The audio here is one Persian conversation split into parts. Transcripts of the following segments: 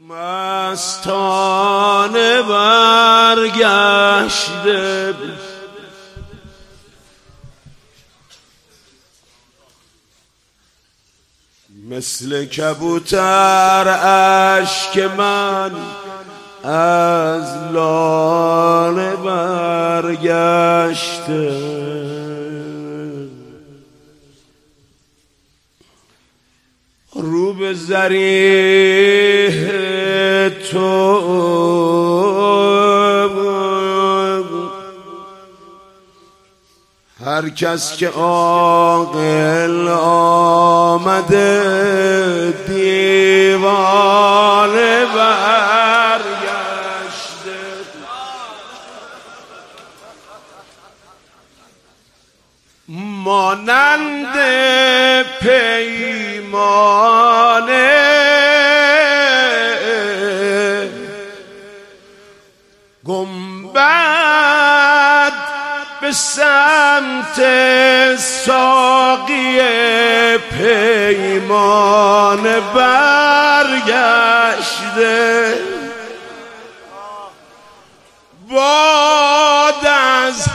مستانه برگشته مثل کبوتر اشک من از لاله برگشته رو به ضریح تو هر کس که عاقل آمده دیوانه برگشته مانند پیمانه گنبد به سمت ساقی پیمانه برگشته باد از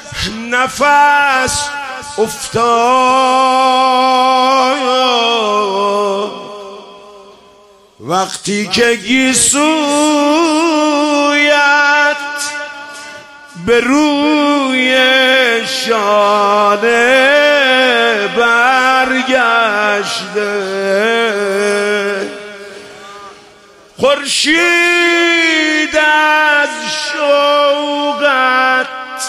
نفس افتاد وقتی که گیسویت به روی شانه برگشته خورشید از شوقت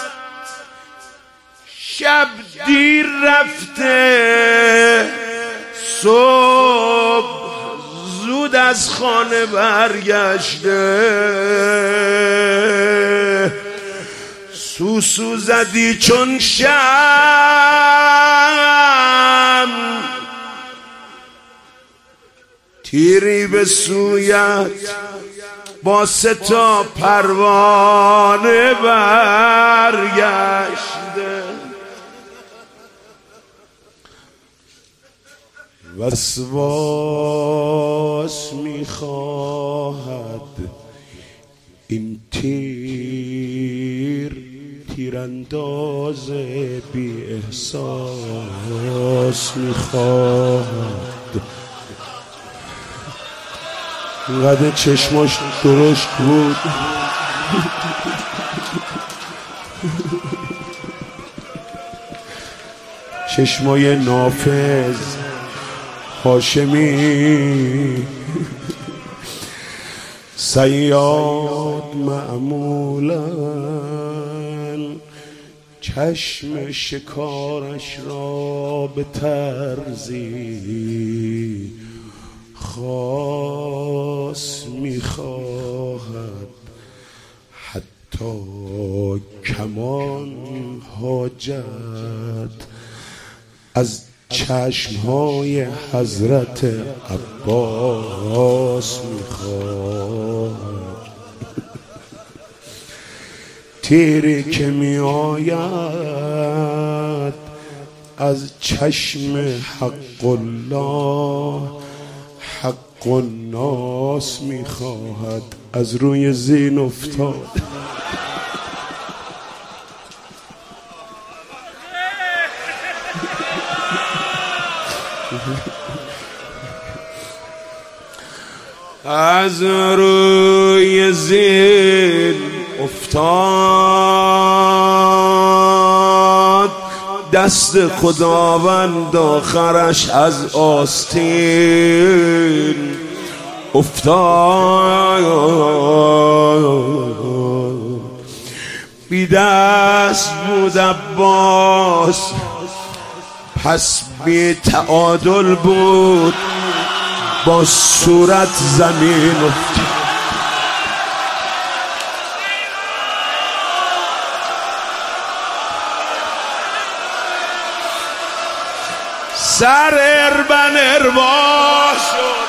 شب دیر رفته صبح زود از خانه برگشته سوسو زدی چون شم تیری به سویت با 3 تا پروانه برگشته وسواس میخواهد این تیرانداز بی احساس میخواهد اینقدر چشماش درشت بود چشمای نافذ هاشمی صیاد معمولا چشم شکارش را به طرزی خاص میخواهد حتی کمان حاجت از چشمهای حضرت عباس میخواهد تیری که می آید از چشم حق الله حق الناس میخواهد از روی زین افتاد از روی زین افتاد دست خداوند آخرش از آستین افتاد بی دست بود عباس پس بی تعادل بود با صورت زمین افتاد سر اربن اروا شد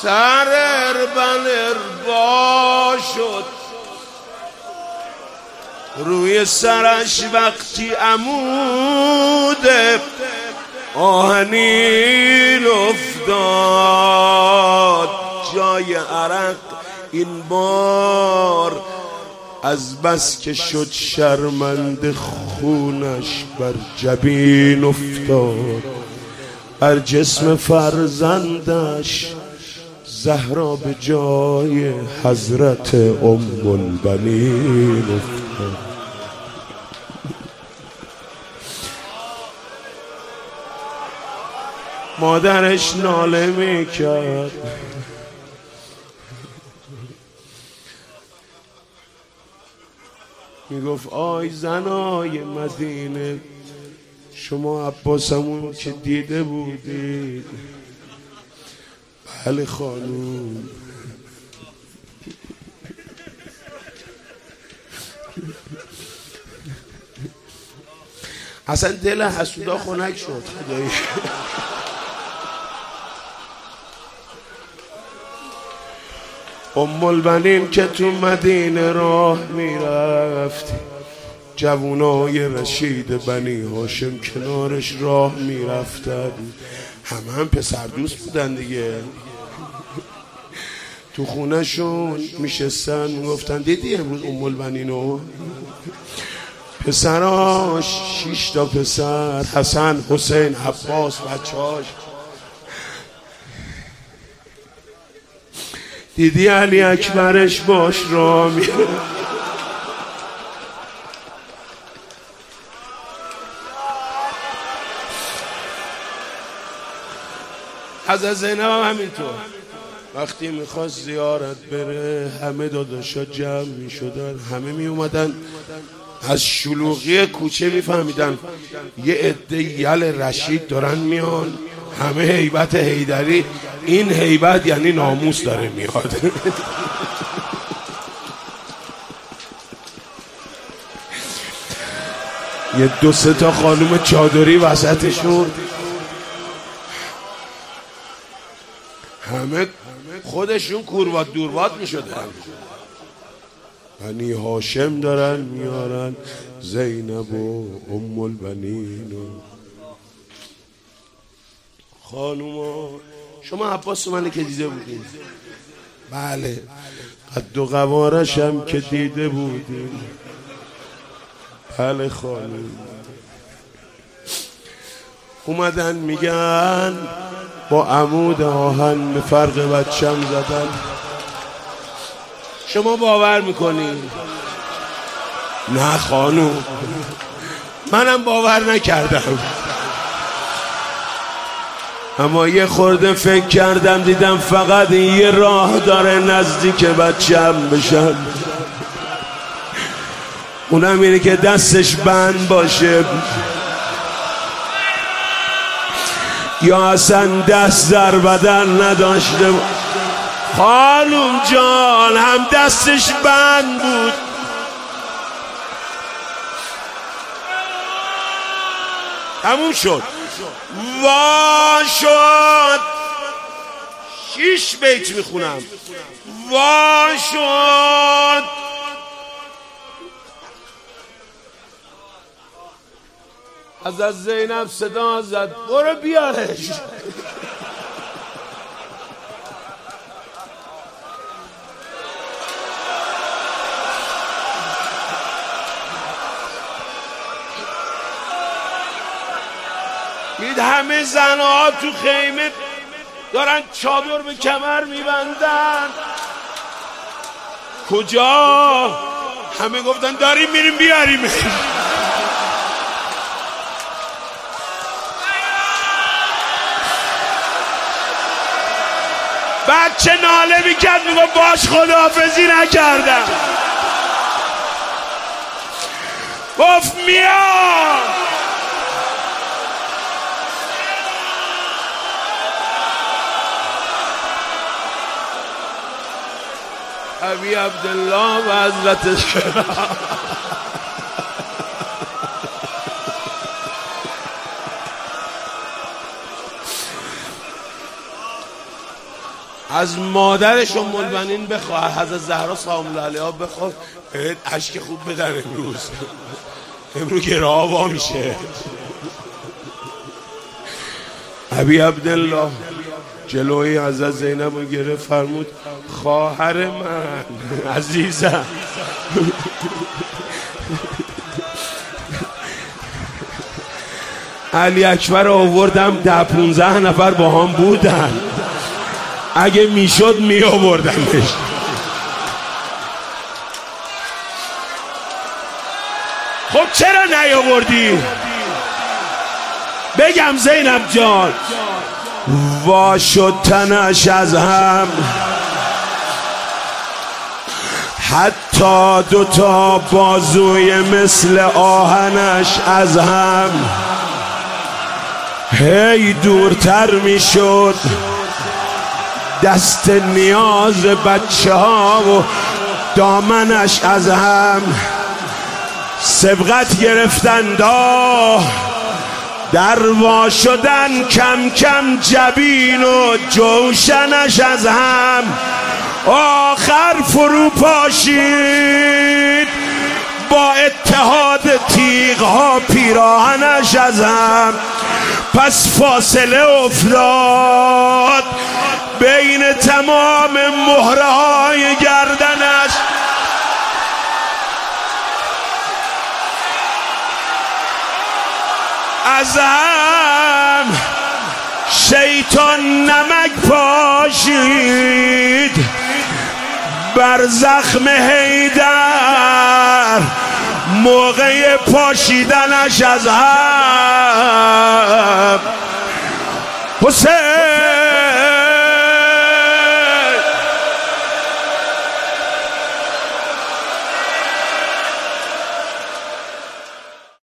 سر اربن اربا شد، روی سرش وقتی عمود آهنین افتاد، جای عرق این بار از بس که شد شرمنده خونش بر جبین افتاد، بر جسم فرزندش زهرا به جای حضرت ام البنین افتاد. مادرش ناله میکرد، میگفت آی زنای مدینه، شما عباسمون که دیده بودید؟ بله خانوم. اصلا دل حسودا خنک شد خدایی. ام البنین که تو مدینه راه میرفت، جوونای رشید بنی هاشم کنارش راه میرفتن، هم پسر دوست بودن دیگه. تو خونه شون میشستن میگفتن دیدی امروز ام البنینو؟ پسراش 6 تا پسر، حسن، حسین، عباس، بچهاش. دیدی علی اکبرش باش راه میره. حضرت زینب هم همینطور وقتی میخواست زیارت بره، همه داداشا جمع میشدن، همه میومدن، از شلوغی کوچه میفهمیدن یه عده یل رشید دارن میان، همه هیبت حیدری. این هیبت یعنی ناموس داره میاد. یه 2-3 تا خانوم چادری وسطشون، همه خودشون کوروات دوروات میشدن. بنی هاشم دارن میارن زینب و ام البنین و خانوما. شما عباس منو که دیده بودین؟ بله. قد و قوارش هم که دیده بودین؟ بله خانوم. اومدن میگن با عمود آهن به فرق بچم زدن. شما باور میکنین؟ نه خانوم، منم باور نکردم، اما یه خورده فکر کردم، دیدم فقط این یه راه داره نزدیک بچم بشم، اونم اینه که دستش بند باشه یا اصلا دست در بدن نداشته. خانوم جان هم دستش بند بود، تموم شد. وا شد. 6 بیت میخونم. وا شد. حضرت زینب صدا زد برو بیارش. دید همه زنها تو خیمه دارن چادر به کمر میبندن. کجا؟ همه گفتن داریم میریم بیاریم. بچه ناله میکرد میگفت باش خداحافظی نکردم. گفت میام. ابی عبدالله و حضرتش از مادرش ام البنین بخواه، حضرت زهرا سلام الله علیها بخواه اشک خوب بدن. امروز گراه وا میشه. ابی عبدالله جلوی حضرت زینب رو گرفت، فرمود خواهر من عزیزم. علی اکبر آوردم 10-15 نفر با هم بودن، اگه میشد می آوردمش. خب چرا نیاوردی؟ بگم زینب جان وا شد تنش از هم، حتی 2 بازوی مثل آهنش از هم، هی دورتر می شد دست نیاز بچه ها و دامنش از هم. سبقت گرفتن در وا شدن کم کم جبین و جوشنش از هم. آخر فرو پاشید با اتحاد تیغ ها پیراهنش از هم. پس فاصله افتاد بین تمام مهره های گردنش. از هم شیطان نمک پاشید بر زخم حیدر موقع پاشیدنش از هم. حسین